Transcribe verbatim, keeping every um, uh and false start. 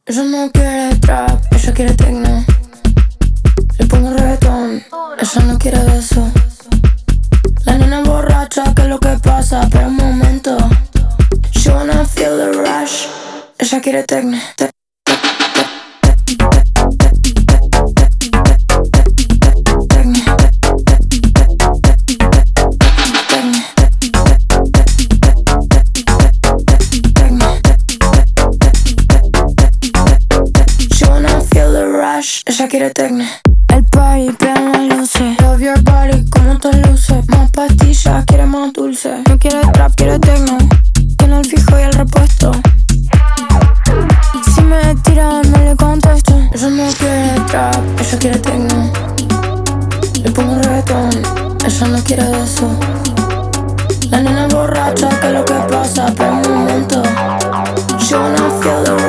Ella no quiere trap, ella quiere techno. Le pongo reggaetón, ella no quiere de eso. La nena borracha, ¿qué es lo que pasa? Espera un momento. She wanna feel the rush. Ella quiere techno. Te Ella quiere techno. El party, vean las luces. Love your body, como te luce. Más pastillas, quiere más dulce. No quiere trap, quiere techno. Tiene el fijo y el repuesto. Si me tira, no le contesto. Ella no quiere trap, ella quiere techno. Le pongo reggaetón, ella no quiere de eso. La nena borracha, ¿qué es lo que pasa? Pero un momento. She wanna feel the